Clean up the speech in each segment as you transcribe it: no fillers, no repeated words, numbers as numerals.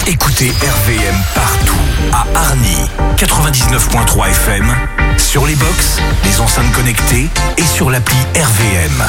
Écoutez RVM partout, à Arny, 99.3 FM, sur les box, les enceintes connectées et sur l'appli RVM.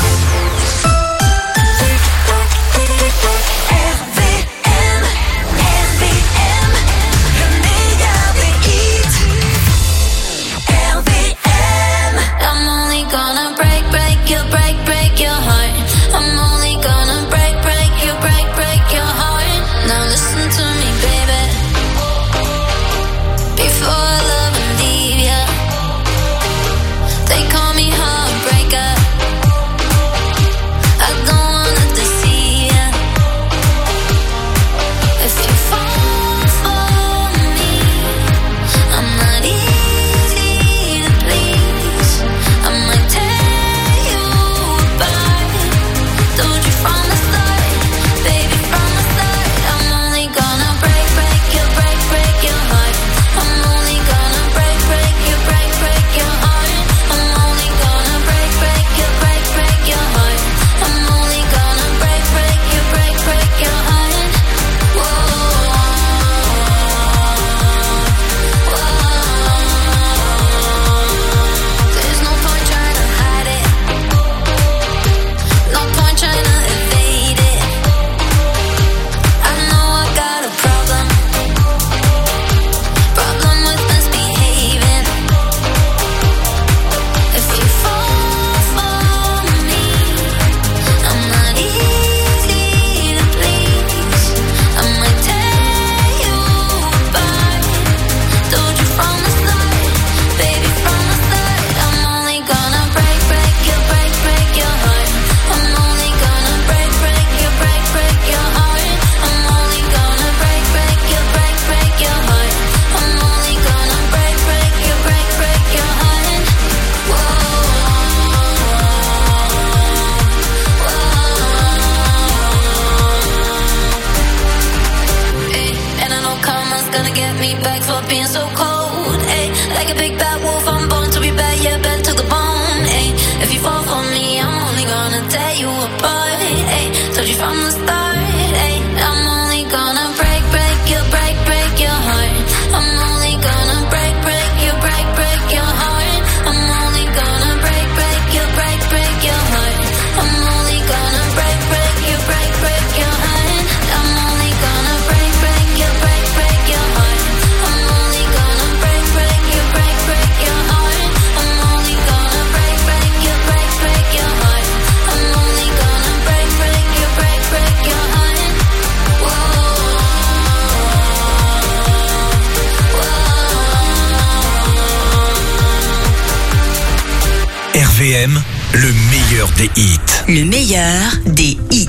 RVM, le meilleur des hits. Le meilleur des hits.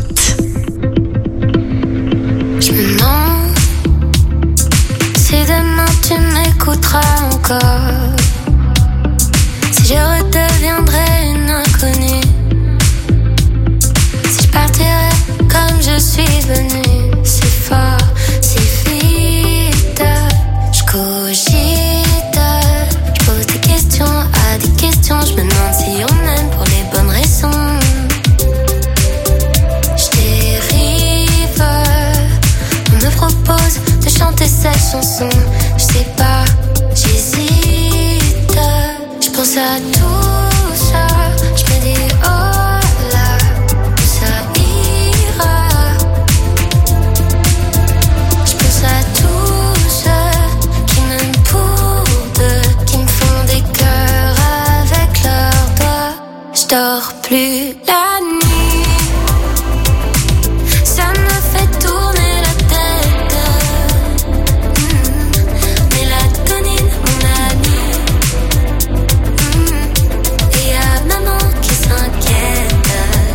Je me demande si demain tu m'écouteras encore, si je redeviendrai une inconnue, si je partirai comme je suis venue, si fort, si vite. Je cogite, je pose des questions à des questions, je me demande si on aime pour les bonnes raisons. Je dérive, on me propose de chanter cette chanson, je sais pas, j'hésite, je pense à tout ça, je me dis oh là, ça ira, je pense à tous ceux qui m'aiment pour deux, qui me font des cœurs avec leurs doigts, je dors plus la nuit, ça me fait tourner la tête, mélatonine mon ami, et y'a maman qui s'inquiète,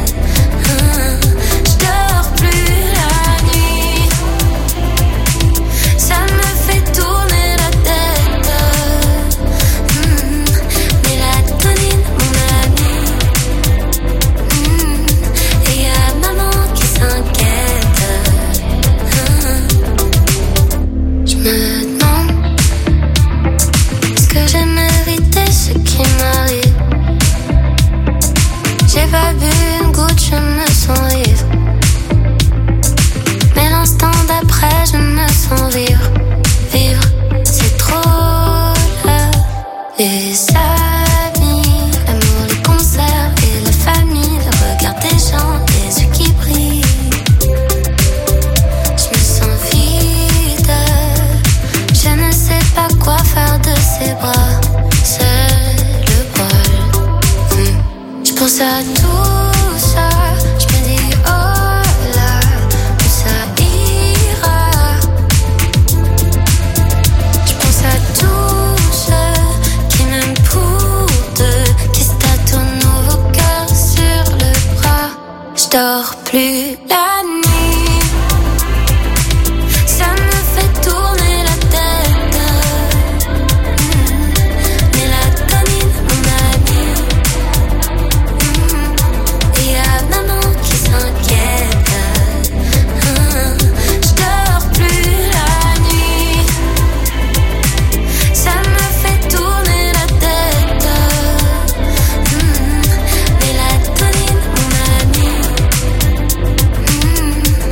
je dors plus la nuit, ça me fait tourner la tête, mélatonine mon ami, dors plus la nuit. Ça me fait tourner la tête. Mélatonine, mon ami. Et y'a maman qui s'inquiète. Je dors plus la nuit. Ça me fait tourner la tête. Mélatonine, mon ami.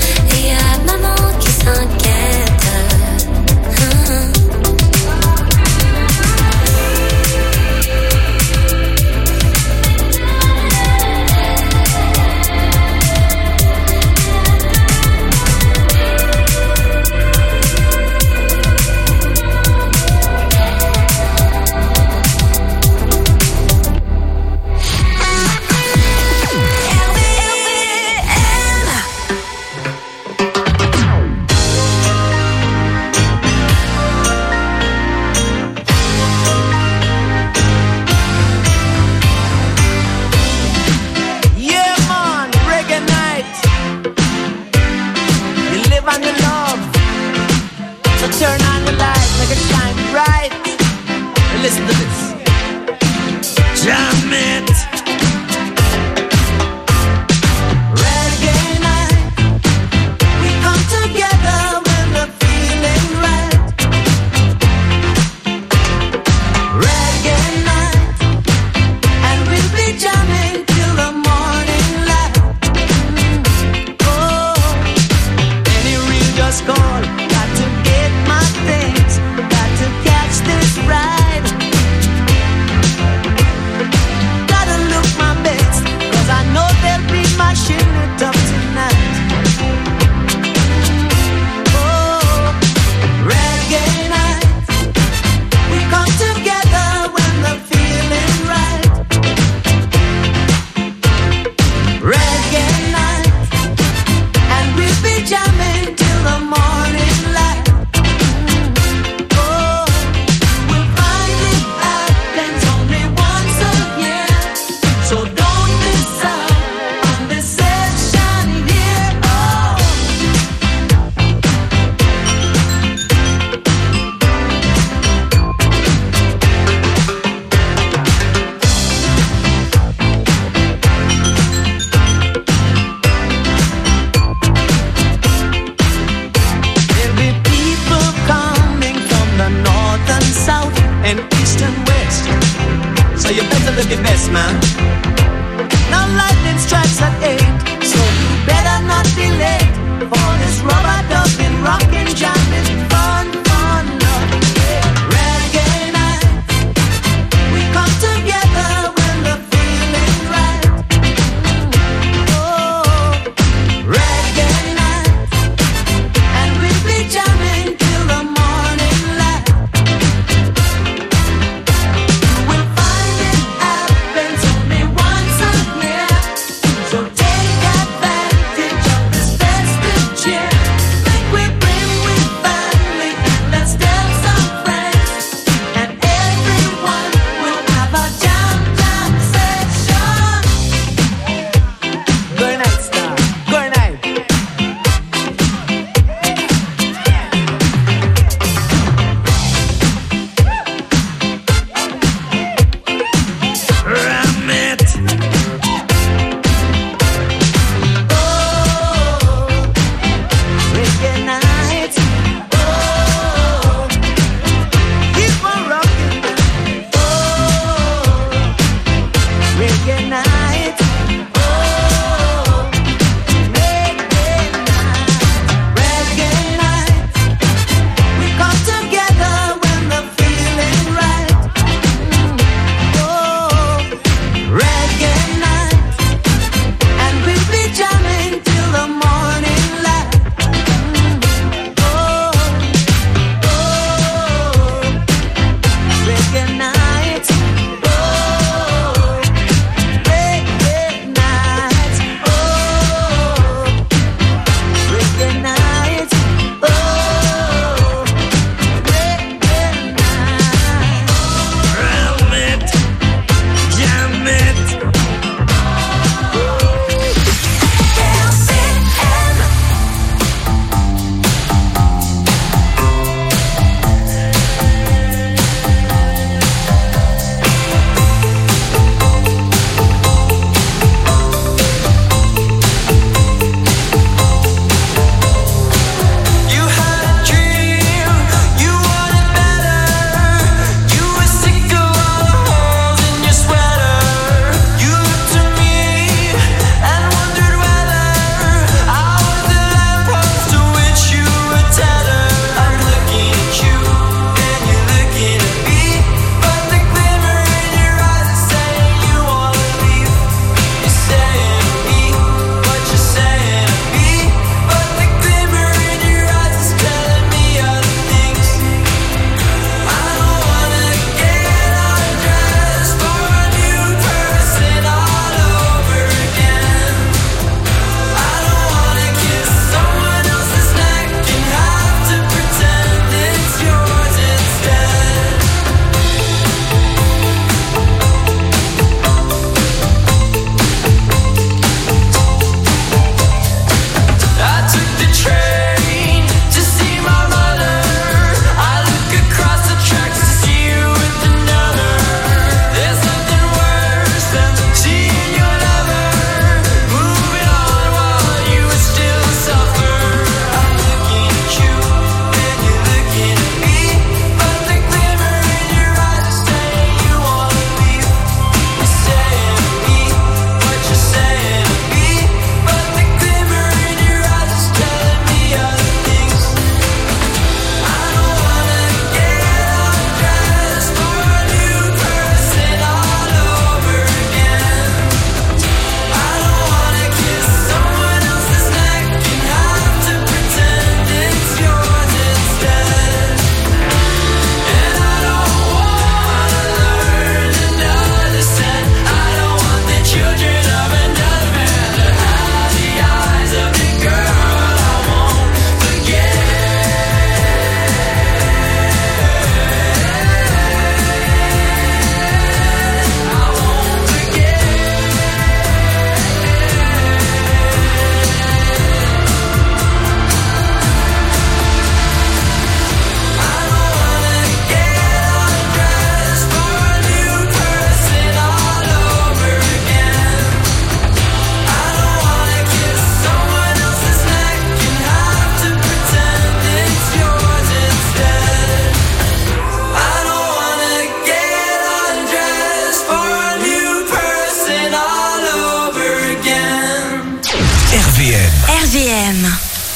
RVM. RVM.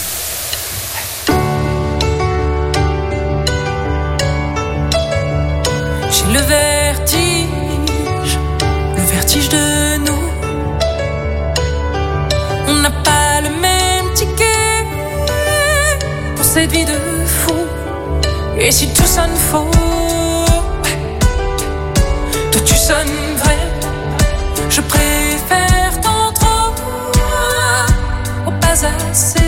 J'ai le vertige de nous. On n'a pas le même ticket pour cette vie de fou. Et si tout sonne faux, toi tu sonnes vrai. Je préfère tant trop au pas assez.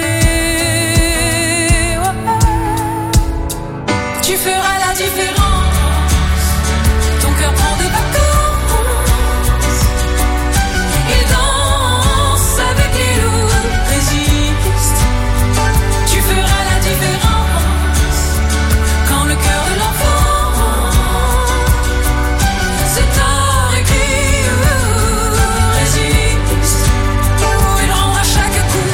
Tu feras la différence. Ton cœur prend des vacances. Il danse avec les loups, résiste. Tu feras la différence. Quand le cœur de l'enfant c'est tard écrit, résiste. Il rendra chaque coup.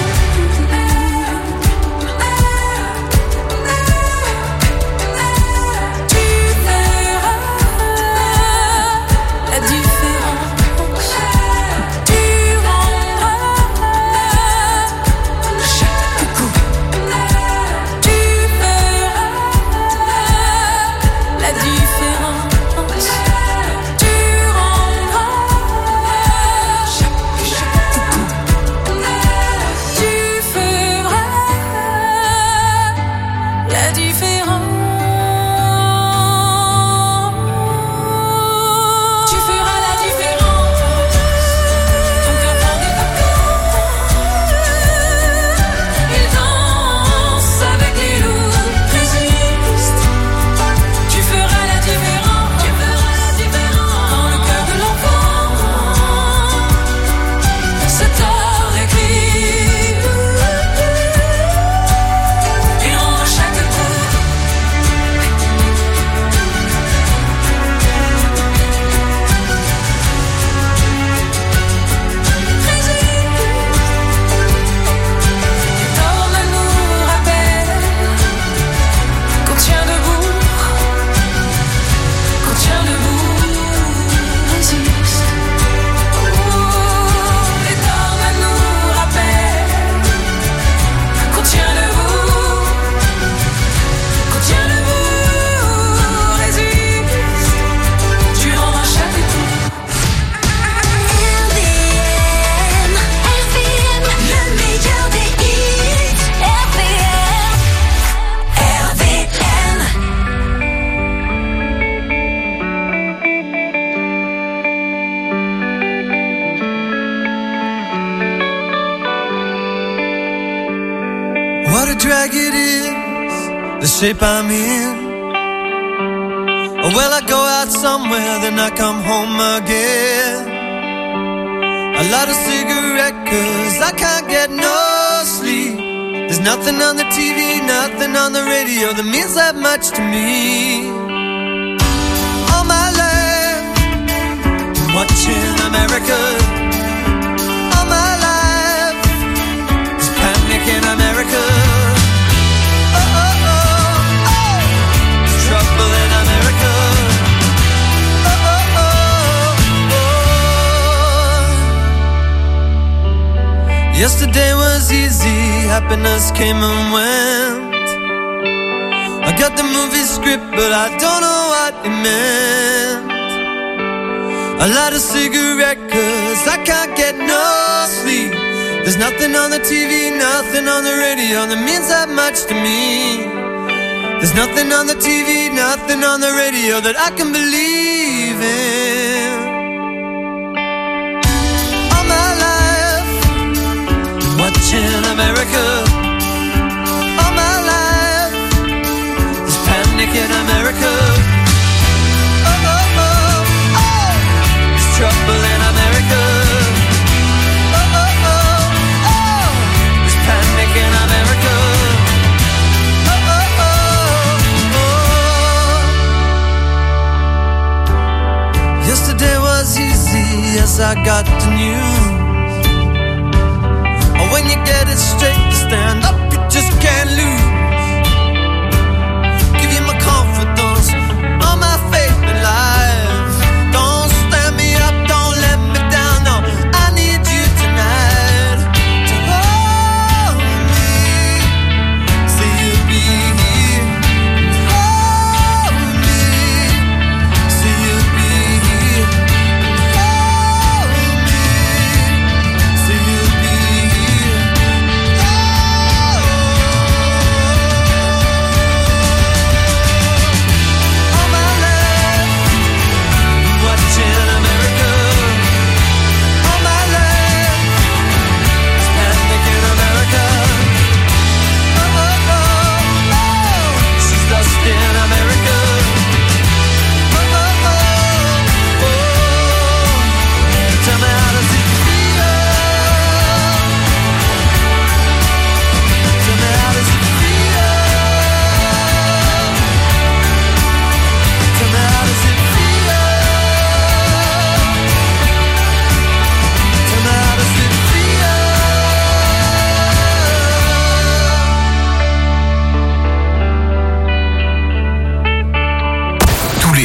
Shape I'm in. Well, I go out somewhere, then I come home again. I light a cigarette 'cause I can't get no sleep. There's nothing on the TV, nothing on the radio that means that much to me. All my life, watching America. All my life, there's panic in America. Trouble in America. Oh, oh, oh, oh. Yesterday was easy, happiness came and went. I got the movie script, but I don't know what it meant. I light a cigarette 'cause I can't get no sleep. There's nothing on the TV, nothing on the radio that means that much to me. There's nothing on the TV, nothing on the radio that I can believe in. All my life, watching America. All my life, there's panic in America. Oh, oh, oh, oh, there's trouble in America. Oh, oh, oh, oh, there's panic in America.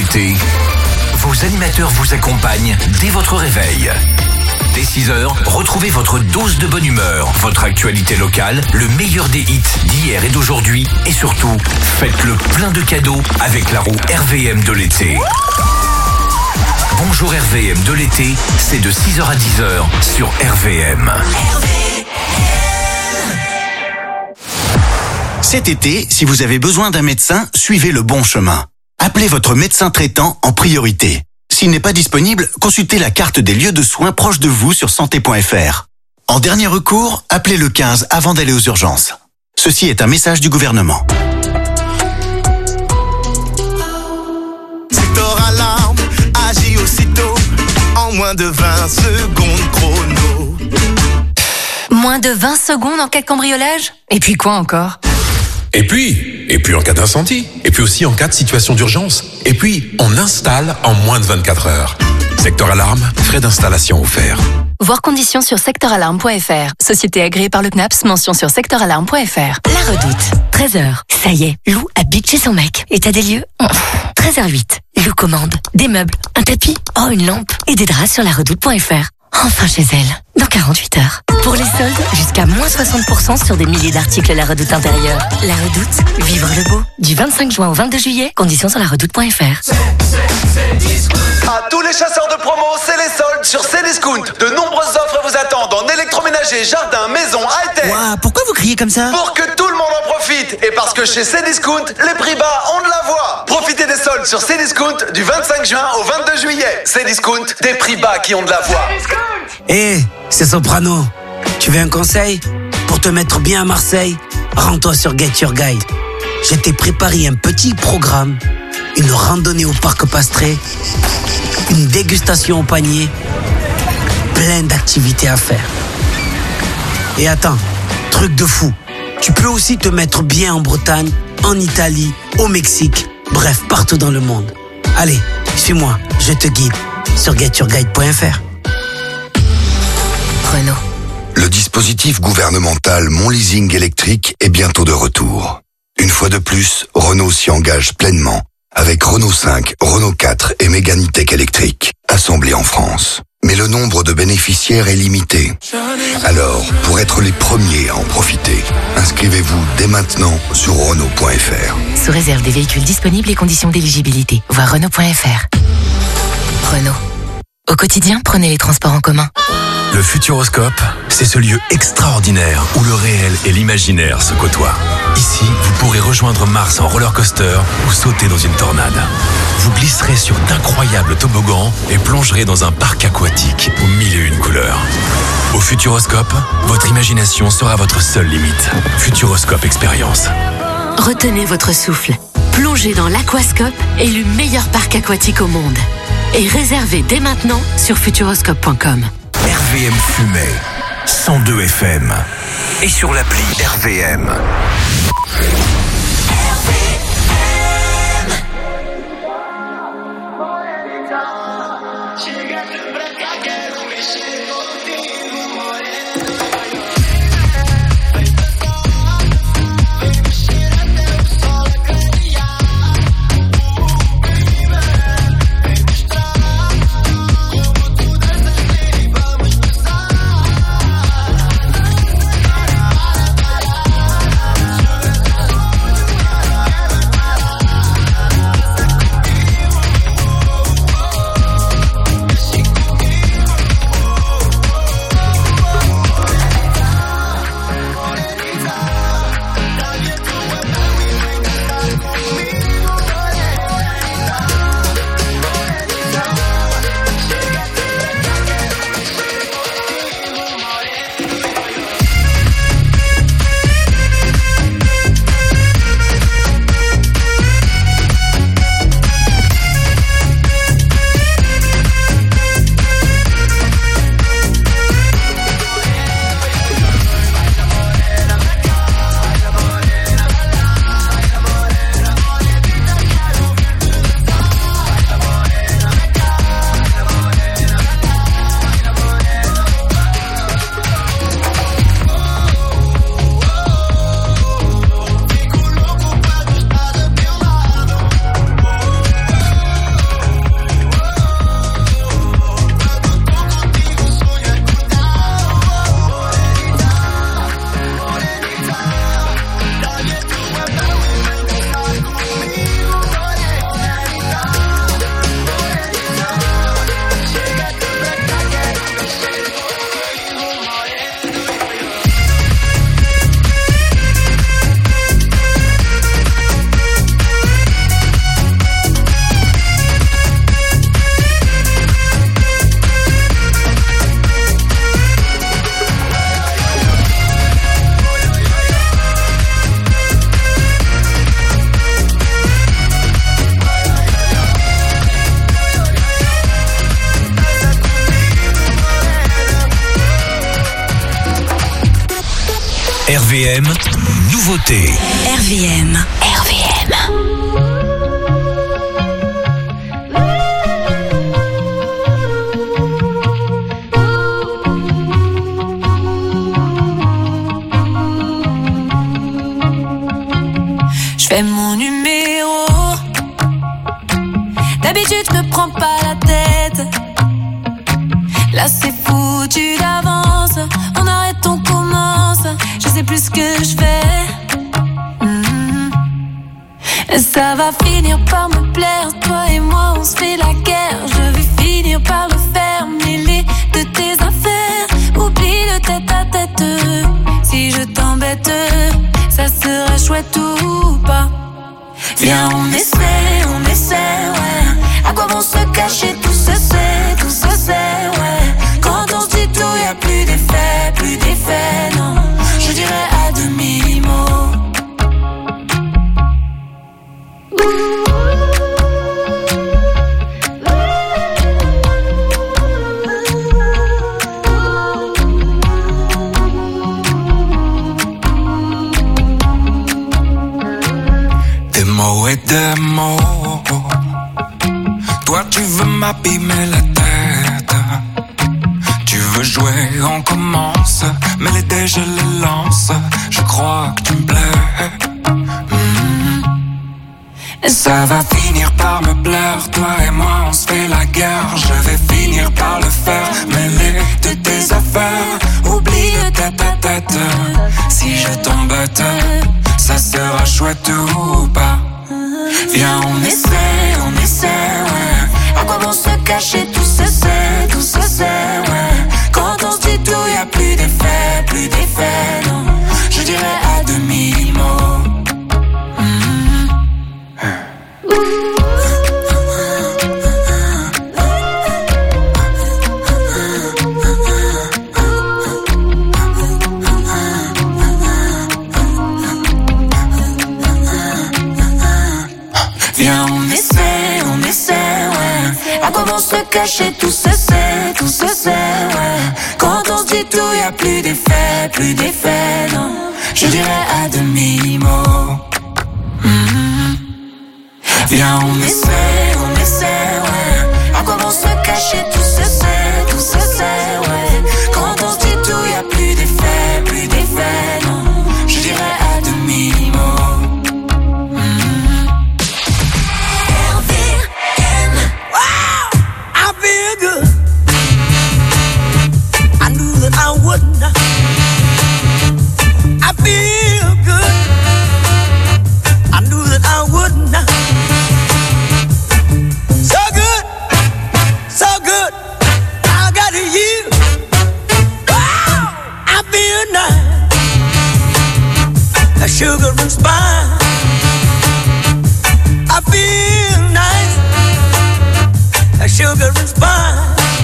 l'été, vos animateurs vous accompagnent dès votre réveil. Dès 6h, retrouvez votre dose de bonne humeur, votre actualité locale, le meilleur des hits d'hier et d'aujourd'hui, et surtout, faites le plein de cadeaux avec la roue RVM de l'été. Bonjour RVM de l'été, c'est de 6h à 10h sur RVM. Cet été, si vous avez besoin d'un médecin, suivez le bon chemin. Appelez votre médecin traitant en priorité. S'il n'est pas disponible, consultez la carte des lieux de soins proches de vous sur santé.fr. En dernier recours, appelez le 15 avant d'aller aux urgences. Ceci est un message du gouvernement. Secteur Alarme agit aussitôt en moins de 20 secondes chrono. Moins de 20 secondes en cas de cambriolage ? Et puis quoi encore ? Et puis en cas d'incendie, et puis aussi en cas de situation d'urgence. Et puis, on installe en moins de 24 heures. Secteur Alarme, frais d'installation offerts. Voir conditions sur secteuralarme.fr. Société agréée par le CNAPS, mention sur secteuralarme.fr. La Redoute, 13h. Ça y est, Lou habite chez son mec. État des lieux 13h08. Lou commande des meubles, un tapis, une lampe et des draps sur laredoute.fr. Enfin chez elle, dans 48 heures. Pour les soldes, jusqu'à moins 60% sur des milliers d'articles La Redoute intérieure. La Redoute, vivre le beau. Du 25 juin au 22 juillet, conditions sur laredoute.fr. À tous les chasseurs de promo, c'est les soldes sur Cdiscount. De nombreuses offres vous attendent en électroménager, jardin, maison, high-tech. Ouah, pourquoi vous criez comme ça ? Pour que tout le monde en profite. Et parce que chez Cdiscount, les prix bas ont de la voix. Profitez des soldes sur Cdiscount du 25 juin au 22 juillet. Cdiscount, des prix bas qui ont de la voix. Hé, c'est Soprano. Tu veux un conseil ? Pour te mettre bien à Marseille, rends-toi sur Get Your Guide. Je t'ai préparé un petit programme, une randonnée au parc Pastré, une dégustation au panier, plein d'activités à faire. Et attends, truc de fou, tu peux aussi te mettre bien en Bretagne, en Italie, au Mexique, bref, partout dans le monde. Allez, suis-moi, je te guide sur getyourguide.fr. Renault. Le dispositif gouvernemental Mon Leasing électrique est bientôt de retour. Une fois de plus, Renault s'y engage pleinement avec Renault 5, Renault 4 et Mégane E-Tech électrique, assemblés en France. Mais le nombre de bénéficiaires est limité. Alors, pour être les premiers à en profiter, inscrivez-vous dès maintenant sur Renault.fr. Sous réserve des véhicules disponibles et conditions d'éligibilité. Voir Renault.fr. Renault. Au quotidien, prenez les transports en commun. Le Futuroscope, c'est ce lieu extraordinaire où le réel et l'imaginaire se côtoient. Ici, vous pourrez rejoindre Mars en roller coaster ou sauter dans une tornade. Vous glisserez sur d'incroyables toboggans et plongerez dans un parc aquatique aux 1001 couleurs. Au Futuroscope, votre imagination sera votre seule limite. Futuroscope Expérience. Retenez votre souffle. Plongez dans l'Aquascope, élu meilleur parc aquatique au monde. Et réservez dès maintenant sur futuroscope.com. RVM Fumay, 102 FM. Et sur l'appli RVM. RVM, nouveauté. RVM. Je fais mon numéro. D'habitude, je me prends pas la tête. Là, c'est foutu d'avance. On arrête, on commence. Je sais plus ce que je fais. Ça va finir par me plaire. Toi et moi, on se fait la guerre. Je vais finir par le faire. Mêler de tes affaires. Oublie le tête à tête. Si je t'embête, ça sera chouette ou pas. Viens, on essaie, ouais. À quoi vont se cacher, tout se sait, ouais. Quand on se dit tout, y'a plus d'effet, non. Je dirais à demi-mot. Des mots et des mots. Toi tu veux m'abîmer la tête. Tu veux jouer, on commence. Mais les dés je les lance. Je crois que tu me plais. Ça va finir par me plaire. Toi et moi on se fait la guerre. Je vais finir par le faire. Mêler de tes affaires. Oublie le tête à tête. Si je t'embête, ça sera chouette ou pas. Viens, on essaie, ouais. À quoi vont se cacher, tout se sait, ouais. Quand on se dit tout, y'a plus d'effet, non. Je dirais à demi-mot. Viens, on essaie, ouais. À quoi vont se cacher, tout se sait, ouais. Quand on se dit tout, y'a plus d'effet, non. Je dirais à demi-mot. Viens, on essaie, ouais. À quoi vont se cacher, tout se sait, ouais. Quand on se dit tout, y'a plus d'effet, non. Je dirais à demi-mot. I wouldn't. I feel good. I knew that I wouldn't. So good, so good. I got you. Wow, I feel nice. A sugar and spice. I feel nice. A sugar and spice.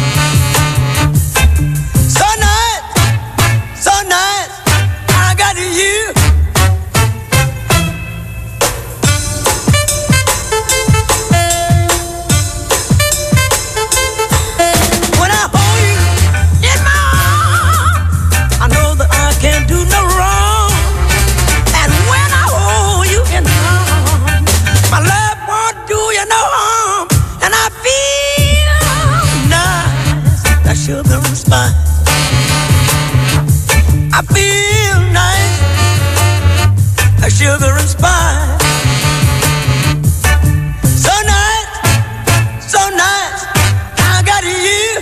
Sugar and spice. I feel nice. A sugar and spice. So nice, so nice. I got you.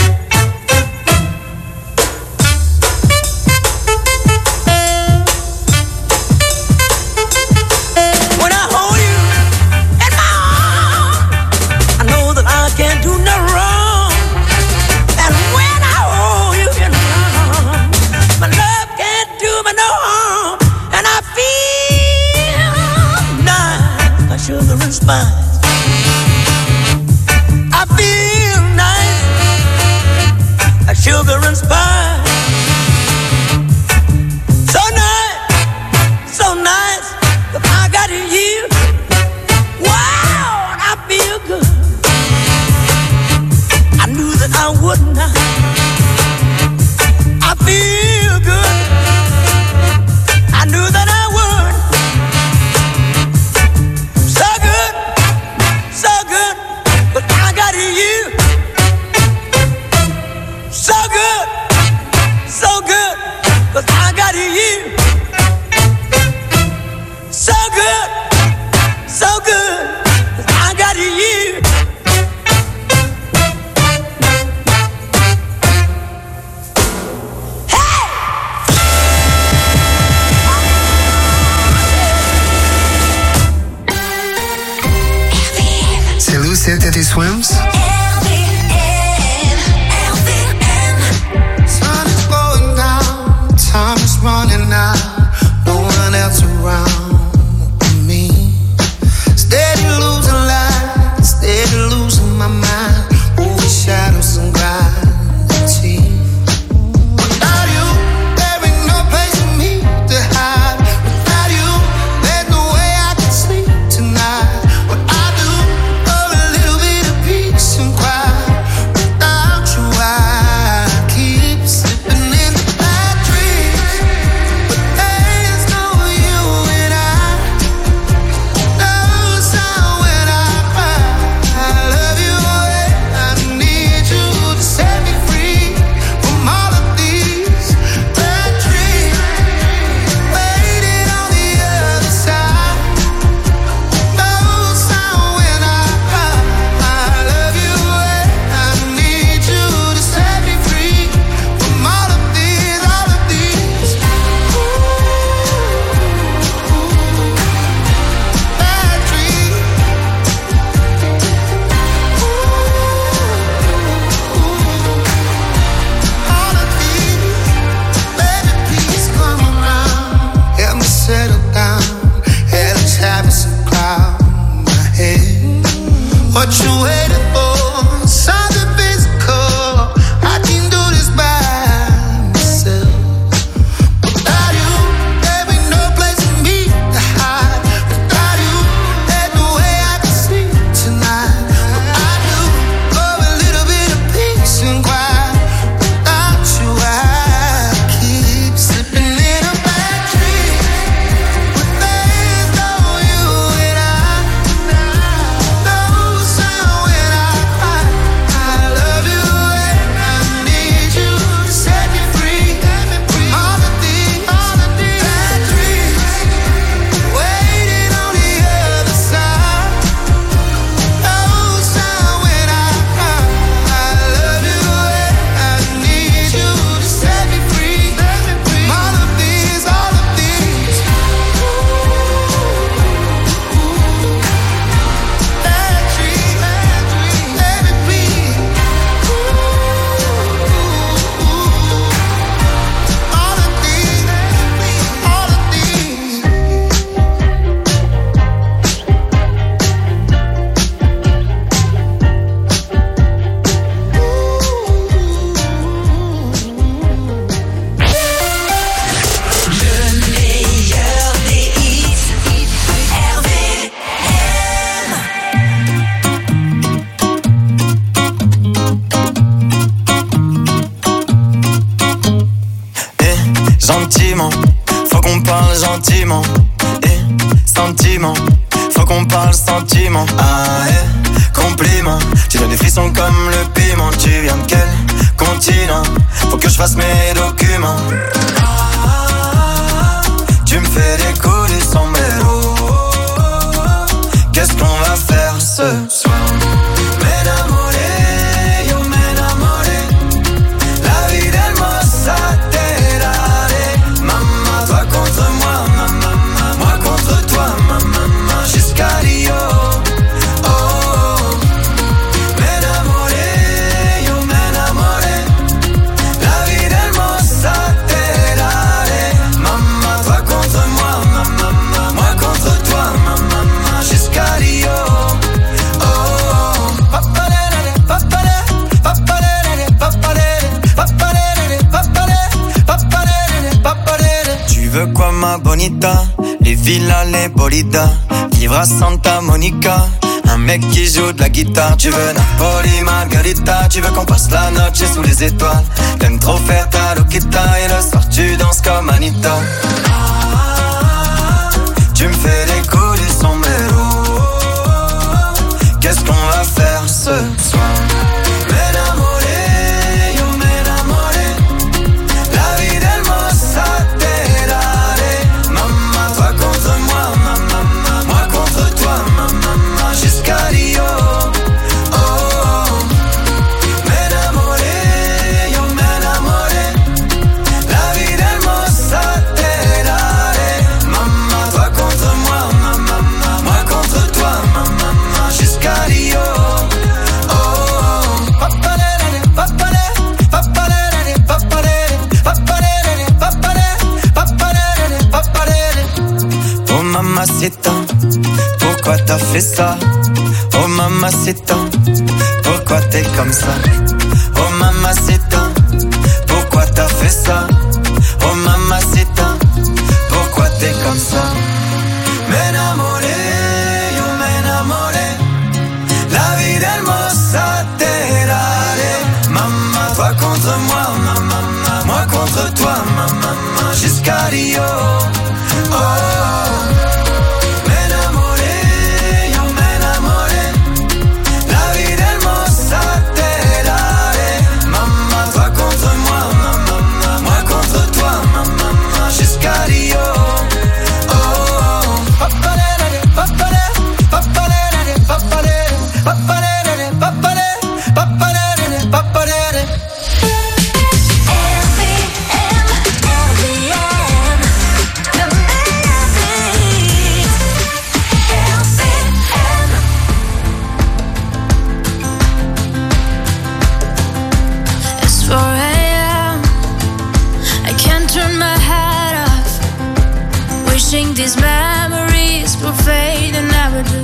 When I hold you in my arms, I know that I can't do no wrong. My love can't do me no harm, and I feel Dirty Swims. Sun is going down, time is running out, no one else around me. Steady losing light, steady losing my mind, over shadows and gravity. Without you, there ain't no place for me to hide. Without you, there's no way I can sleep tonight. What I do for a little bit of peace and quiet. Without you, I keep slipping in the bad dreams. But there's no you and I. No sound when I cry. I love you and I need you to set me free from all of these bad dreams. Waiting on the other side. No sound when I cry. I love you and I need you to set me free from all of these bad dreams. All of these, baby, please come around. Help me settle down. Hell is having some cloud in my head. What you waiting for? Something physical. I can do this by myself. Without you, there ain't no place for me to hide. Without you, there's no way I can sleep tonight. What I do for a little bit of peace and quiet. Without you, I keep slipping in a bad dream. But there's no you and I. No sound when I cry. I love you and I need you to set me free from all of these bad dreams. Waiting on the other side. No sound when I cry. I love you and I need you to set me free from all of these bad dreams. Baby, please. All of these. Le meilleur des hits, RVM. Gentiment, faut qu'on parle gentiment. Sentiment, faut qu'on parle sentiment. Compliment, tu donnes des frissons comme le piment. Tu viens de quel continent? Faut que je fasse mes documents. Tu me fais des coups du sombrero. Qu'est-ce qu'on va faire ce soir? M'enamoré, yo m'enamoré. La vie d'hermosa te daré. Maman, toi contre moi, moi contre toi, maman, jusqu'à Rio. Oh, m'enamoré, yo m'enamoré. La vie d'hermosa te daré. Maman, toi contre moi, moi contre toi, maman, jusqu'à Rio. Tu veux quoi ma bonita? Les villas, les bolidas, vivre à Santa Monica, un mec qui joue de la guitare. Tu veux Napoli, Margarita, tu veux qu'on passe la noche sous les étoiles. T'aimes trop faire ta loquita et le soir tu danses comme Anita. Tu me fais des coups du sombrero. Qu'est-ce qu'on va faire ce soir? M'enamoré, yo m'enamoré. La vie d'hermosa te daré. Maman, toi contre moi, moi contre toi, maman, jusqu'à Rio. Oh, m'enamoré, yo m'enamoré. La vie d'hermosa te daré. Maman, toi contre moi, mamacita, pourquoi t'as fait ça? Oh mamacita, pourquoi t'es comme ça? Oh mamacita, pourquoi t'as fait ça? Oh mamacita, pourquoi t'es comme ça? M'enamoré, yo m'enamoré, la vida hermosa te daré. Maman, toi contre moi, maman, moi contre toi, maman, jusqu'à Rio. Oh, m'enamoré, yo m'enamoré, la vida hermosa te daré. Maman, toi contre moi, maman, moi contre toi, maman, jusqu'à Rio. These memories will fade and never do.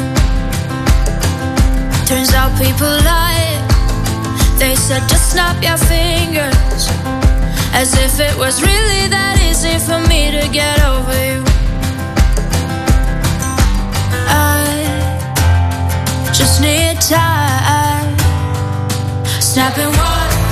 Turns out people lie. They said just snap your fingers, as if it was really that easy for me to get over you. I just need time. Snapping 1, 2.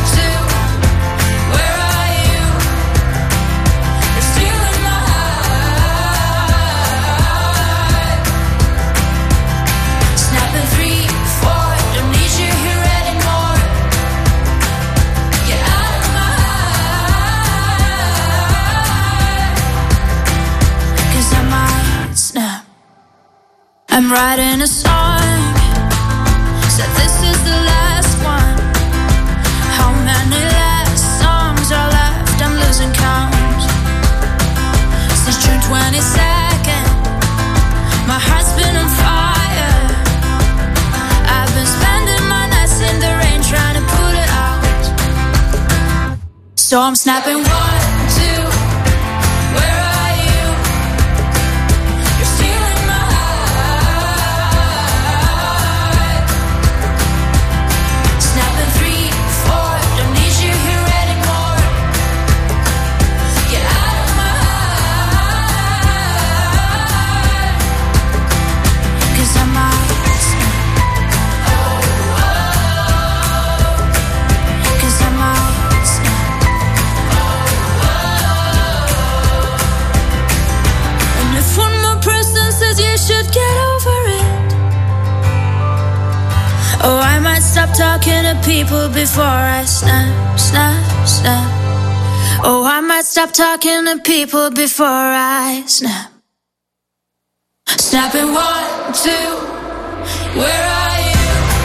I'm writing a song, said this is the last one. How many last songs are left? I'm losing count. Since June 22nd, my heart's been on fire. I've been spending my nights in the rain trying to put it out. So I'm snapping 1, 2. Oh, I might stop talking to people before I snap, snap, snap. Oh, I might stop talking to people before I snap. Snapping 1, 2. Where are you?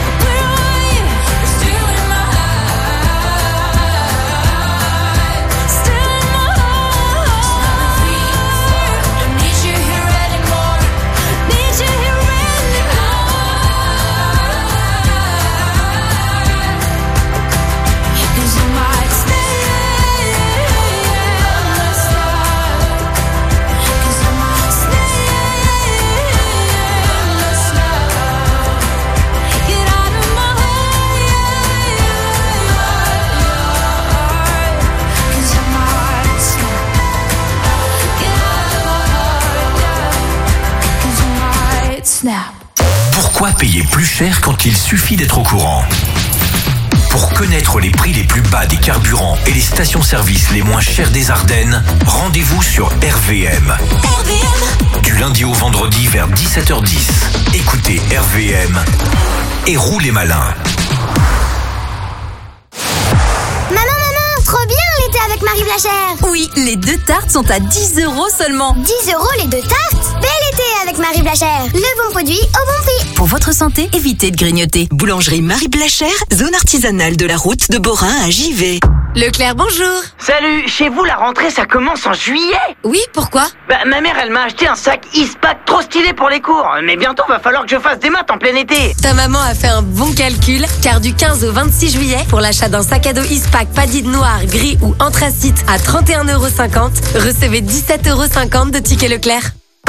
Pourquoi payer plus cher quand il suffit d'être au courant? Pour connaître les prix les plus bas des carburants et les stations-service les moins chères des Ardennes, rendez-vous sur RVM. Du lundi au vendredi vers 17h10. Écoutez RVM et roulez malin. Maman, trop bien l'été avec Marie Blachère. Oui, les 2 tartes sont à 10 € seulement. 10 € les 2 tartes? Bel été avec Marie Blachère. Le bon produit au bon prix. Pour votre santé, évitez de grignoter. Boulangerie Marie Blachère, zone artisanale de la route de Borin à Givet. Leclerc, bonjour. Salut, chez vous la rentrée ça commence en juillet? Oui, pourquoi? Ma mère elle m'a acheté un sac Eastpak trop stylé pour les cours. Mais bientôt va falloir que je fasse des maths en plein été. Ta maman a fait un bon calcul, car du 15 au 26 juillet, pour l'achat d'un sac à dos Eastpak Padid noir, gris ou anthracite à 31,50 €, recevez 17,50 € de tickets Leclerc.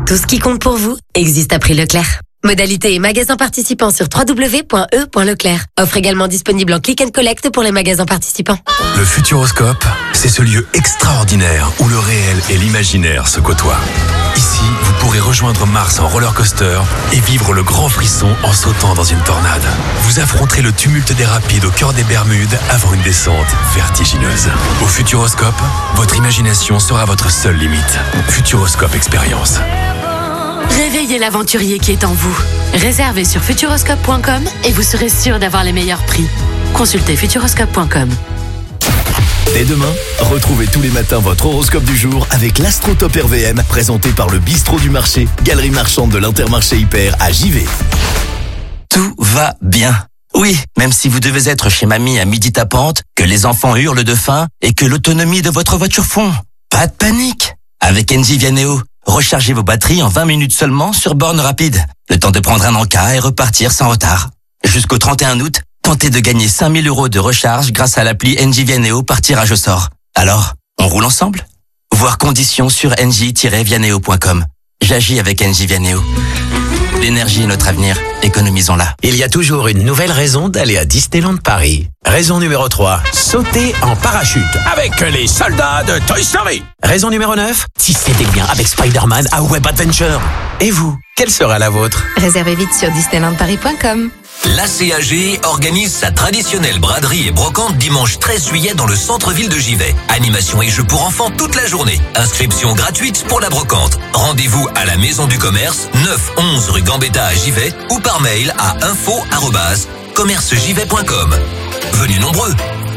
Tout ce qui compte pour vous existe à prix Leclerc. Modalité et magasins participants sur www.e.leclerc. Offre également disponible en click and collect pour les magasins participants. Le Futuroscope, c'est ce lieu extraordinaire où le réel et l'imaginaire se côtoient. Ici, vous pourrez rejoindre Mars en roller coaster et vivre le grand frisson en sautant dans une tornade. Vous affronterez le tumulte des rapides au cœur des Bermudes avant une descente vertigineuse. Au Futuroscope, votre imagination sera votre seule limite. Futuroscope Expérience. Réveillez l'aventurier qui est en vous. Réservez sur futuroscope.com et vous serez sûr d'avoir les meilleurs prix. Consultez futuroscope.com. Dès demain, retrouvez tous les matins votre horoscope du jour avec l'Astro-Top RVM présenté par le Bistrot du Marché, galerie marchande de l'Intermarché Hyper à Givet. Tout va bien. Oui, même si vous devez être chez mamie à midi tapante, que les enfants hurlent de faim et que l'autonomie de votre voiture fond. Pas de panique. Avec Engie Vianeo, rechargez vos batteries en 20 minutes seulement sur borne rapide. Le temps de prendre un encas et repartir sans retard. Jusqu'au 31 août, tentez de gagner 5 000 € de recharge grâce à l'appli Engie Vianeo par tirage au sort. Alors, on roule ensemble ? Voir conditions sur engie-vianeo.com. J'agis avec Engie Vianeo. L'énergie est notre avenir, économisons-la. Il y a toujours une nouvelle raison d'aller à Disneyland Paris. Raison numéro 3, sauter en parachute avec les soldats de Toy Story. Raison numéro 9, tisser des liens avec Spider-Man à Web Adventure. Et vous, quelle sera la vôtre ? Réservez vite sur disneylandparis.com. La CAG organise sa traditionnelle braderie et brocante dimanche 13 juillet dans le centre-ville de Givet. Animation et jeux pour enfants toute la journée. Inscription gratuite pour la brocante. Rendez-vous à la Maison du Commerce, 9-11 rue Gambetta à Givet ou par mail à info@commercegivet.com. Venez nombreux.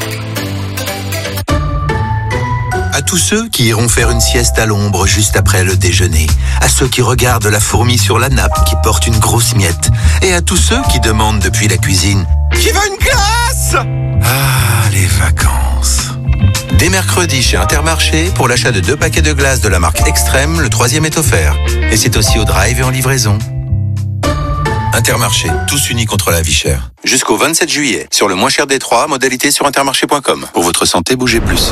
À tous ceux qui iront faire une sieste à l'ombre juste après le déjeuner, à ceux qui regardent la fourmi sur la nappe qui porte une grosse miette, et à tous ceux qui demandent depuis la cuisine « Qui veut une glace ?» Ah, les vacances. Dès mercredi chez Intermarché, pour l'achat de 2 paquets de glace de la marque Extrême, le 3e est offert. Et c'est aussi au drive et en livraison. Intermarché, tous unis contre la vie chère. Jusqu'au 27 juillet, sur le moins cher des 3, modalité sur intermarché.com. Pour votre santé, bougez plus.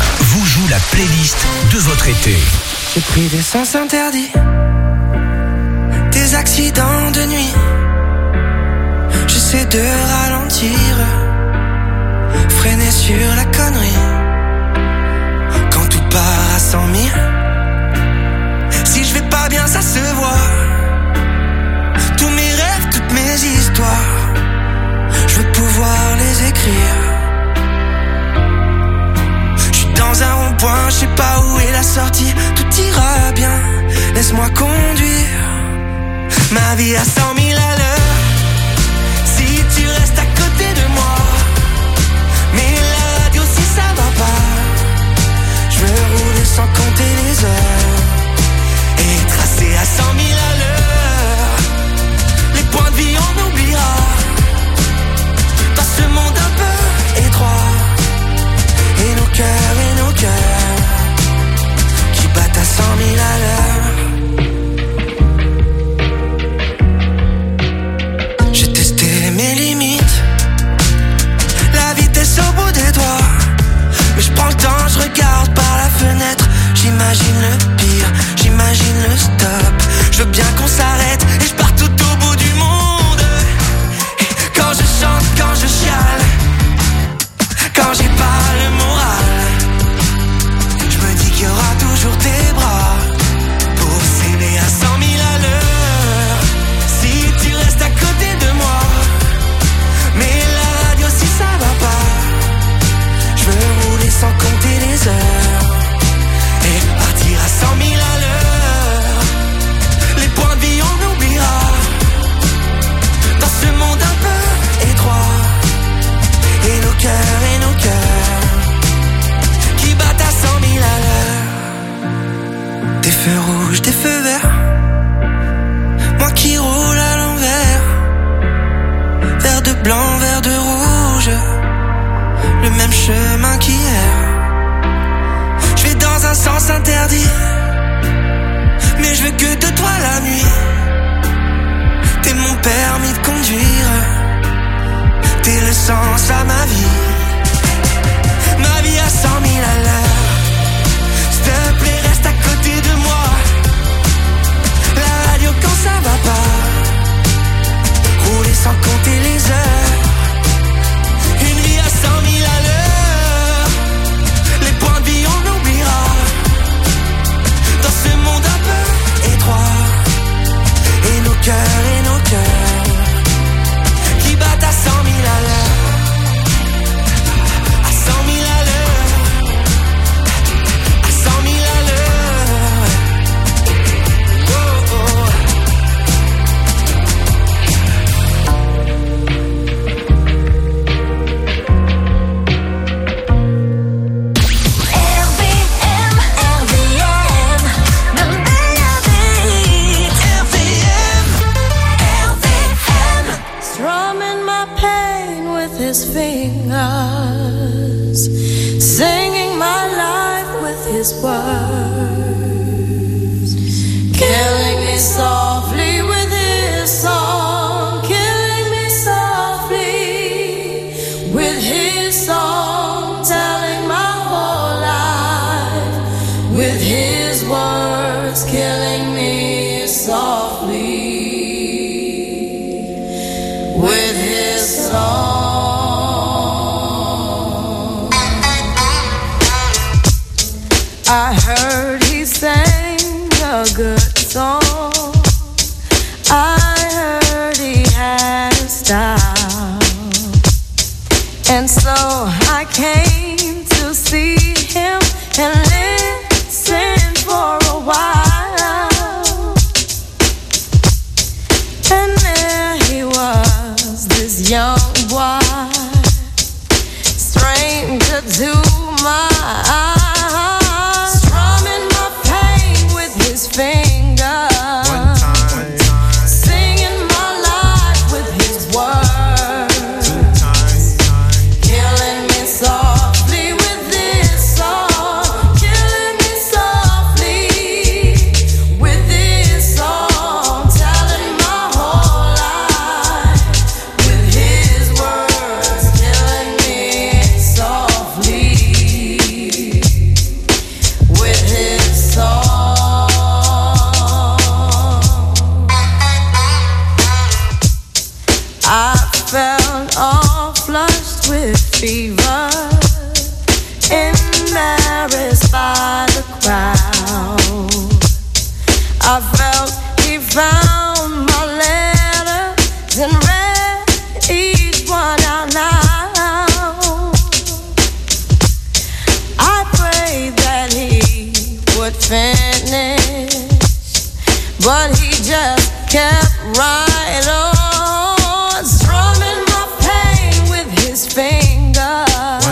vous joue la playlist de votre été. J'ai pris des sens interdits, des accidents de nuit. J'essaie de ralentir, freiner sur la connerie. Quand tout part à 100 000, si je vais pas bien ça se voit. Tous mes rêves, toutes mes histoires, je veux pouvoir les écrire. J'suis dans un rond-point, je sais pas où est la sortie. Tout ira bien, laisse-moi conduire. Ma vie à 100 000 à l'heure, si tu restes à côté de moi. Mais la radio si ça va pas, je veux rouler sans compter les heures et tracer à 100 000 à l'heure. Les points de vie on oubliera, dans ce monde un peu étroit. Et nos cœurs qui battent à 100 000 à l'heure. J'ai testé mes limites, la vitesse au bout des doigts. Mais je prends le temps, je regarde par la fenêtre. J'imagine le pire, j'imagine le stop. Je veux bien qu'on s'arrête et je pars tout au bout du monde. Et quand je chante, quand je chiale, quand j'ai pas le moral, je me dis qu'il y aura toujours tes bras pour s'aimer à 100 000 à l'heure. Si tu restes à côté de moi, mais la radio si ça va pas, je veux rouler sans compter les heures et partir à 100 000 à l'heure. Les points de vie on oubliera, dans ce monde un peu étroit. Et nos cœurs qui battent à 100 000 à l'heure. Des feux rouges, des feux verts, moi qui roule à l'envers. Vert de blanc, vert de rouge, le même chemin qu'hier. Je vais dans un sens interdit, mais je veux que de toi la nuit. T'es mon permis de conduire, t'es le sens à ma vie. Ma vie à 100 000 à l'heure. S'il te plaît reste à côté de moi. La radio quand ça va pas, rouler sans compter les heures. Une vie à 100 000 à l'heure. Les points de vie on oubliera, dans ce monde un peu étroit. Et nos cœurs qui battent à 100 000 à l'heure. À 100 000 à l'heure. À 100 000 à l'heure. Oh, oh. Strumming my pain with his fingers, singing my life with his words, killing me softly with his song, killing me softly with his song, telling my whole life with his words, killing me softly with his song. I heard he sang a good song, I heard he had a style, and so I came to see him and listen for a while. And there he was, this young boy, stranger to my eyes, strumming my pain with his fingers, I felt he found my letters and read each one out loud. I prayed that he would finish, but he just kept right on, strumming my pain with his fingers.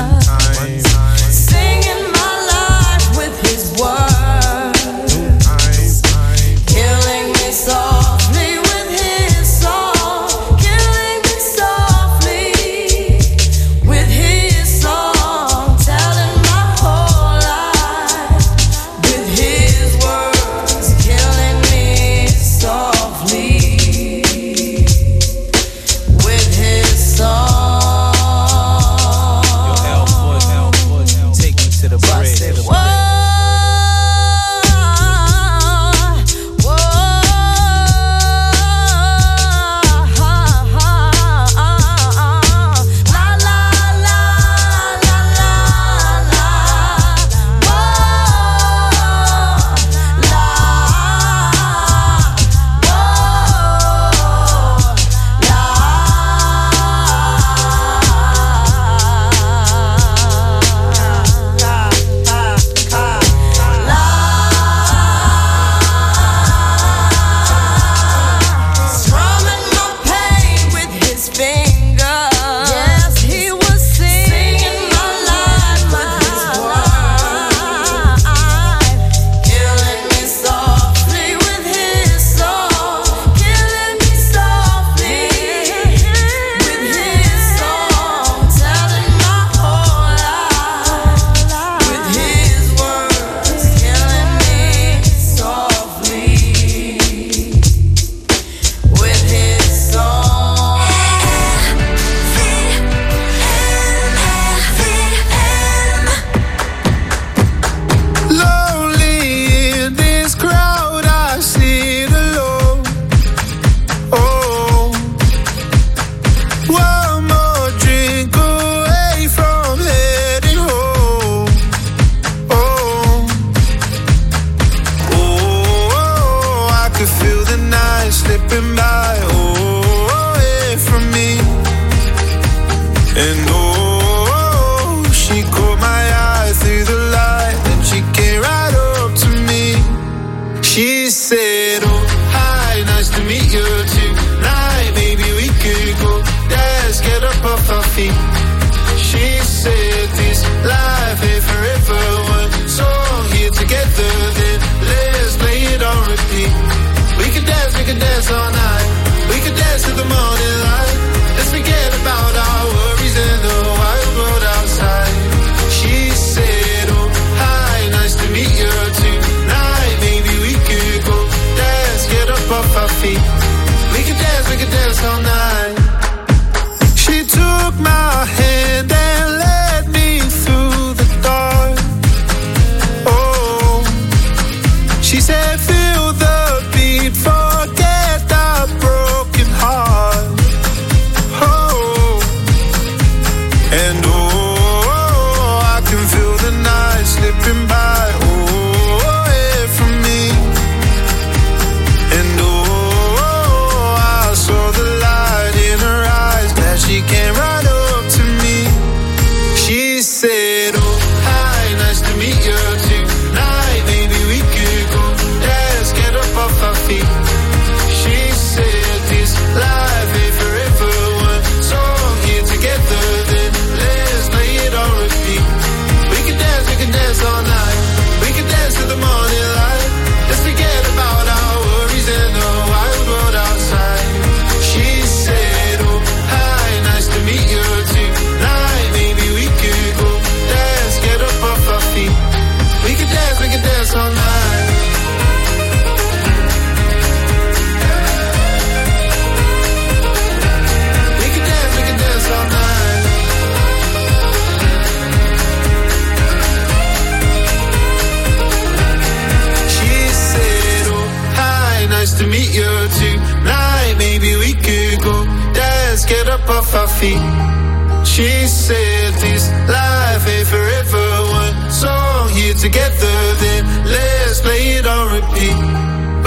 She said this life ain't forever. One song here together, then let's play it on repeat.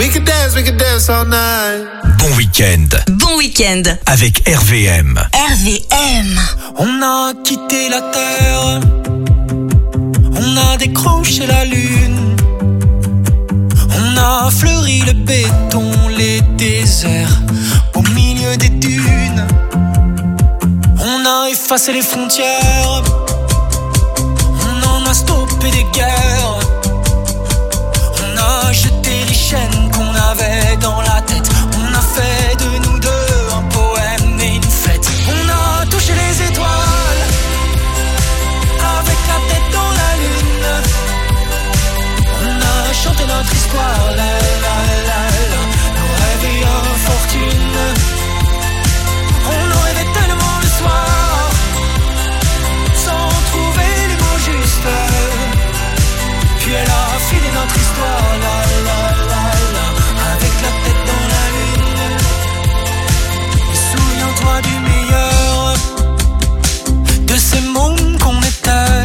We could dance all night. Bon week-end. Bon week-end. Avec RVM. RVM. On a quitté la terre. On a décroché la lune. On a fleuri le béton, les déserts, au milieu des dunes. On a effacé les frontières. On en a stoppé des guerres. On a jeté les chaînes qu'on avait dans la tête. On a fait de nous deux un poème et une fête. On a touché les étoiles avec la tête dans la lune. On a chanté notre histoire, la la la la. Nos rêves et infortune. On en rêvait tellement le soir, sans trouver les mots justes. Puis elle a filé notre histoire, la la la la, avec la tête dans la lune. Et souviens-toi du meilleur, de ces mômes qu'on était,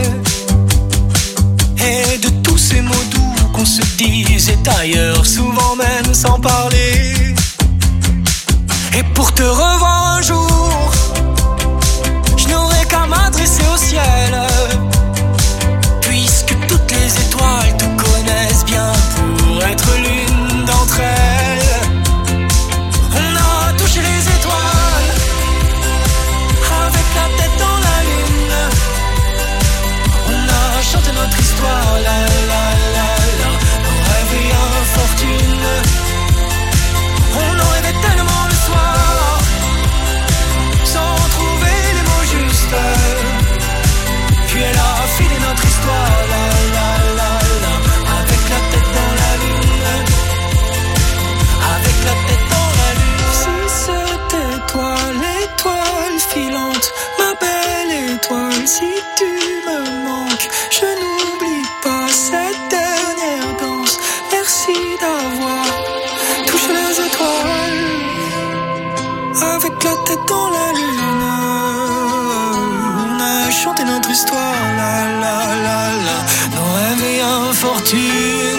et de tous ces mots doux qu'on se disait ailleurs, souvent même sans parler. Et pour te revoir un jour, je n'aurai qu'à m'adresser au ciel, puisque toutes les étoiles te connaissent bien pour être l'une d'entre elles. On a touché les étoiles avec la tête dans la lune. On a chanté notre histoire, la la la la. Nos rêves et infortune. On en rêvait tellement le soir, sans trouver les mots justes. Puis elle a filé notre histoire, la la la la, avec la tête dans la lune. Avec la tête dans la lune. Si c'était toi l'étoile filante, ma belle étoile, si tu me manques, je n'oublie pas cette dernière danse. Merci d'avoir touché les étoiles avec la tête dans la lune. On a chanté notre histoire, la la la la. Nos rêves et infortune.